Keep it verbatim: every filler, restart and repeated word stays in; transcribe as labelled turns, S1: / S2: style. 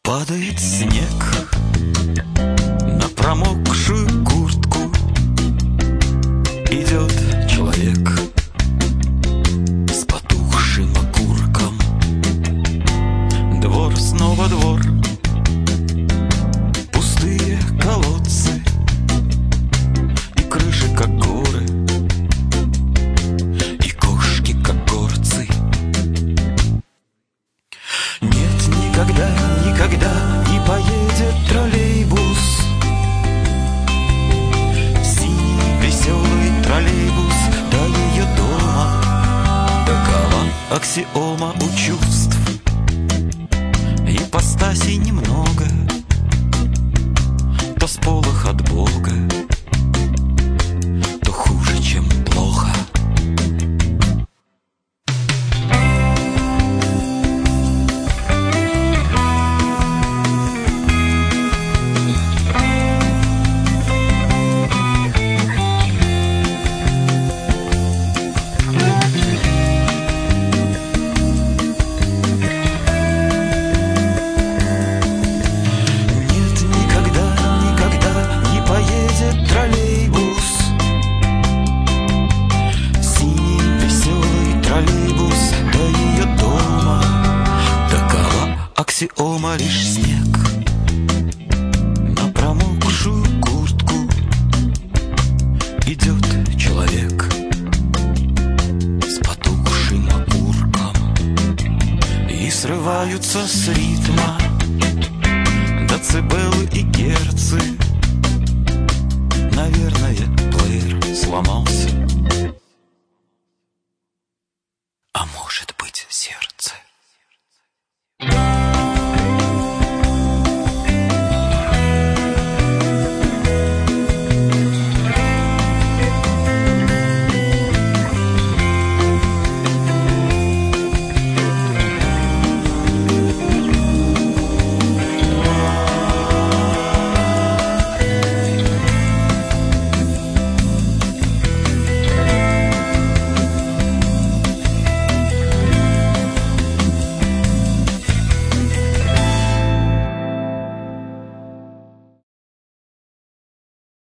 S1: Падает снег на промокшую куртку. Идет человек с потухшим окурком. Двор, снова двор, пустые колодцы и крыши, как горы, и кошки, как горцы. Нет, никогда, никогда не поедет троллейбус, синий веселый троллейбус до ее дома. Такова аксиома у чувств, ипостасей немного, то сполох от Бога, то хуже, чем плохо. Аксиома лишь снег на промокшую куртку. Идет человек с потухшим окурком, и срываются с ритма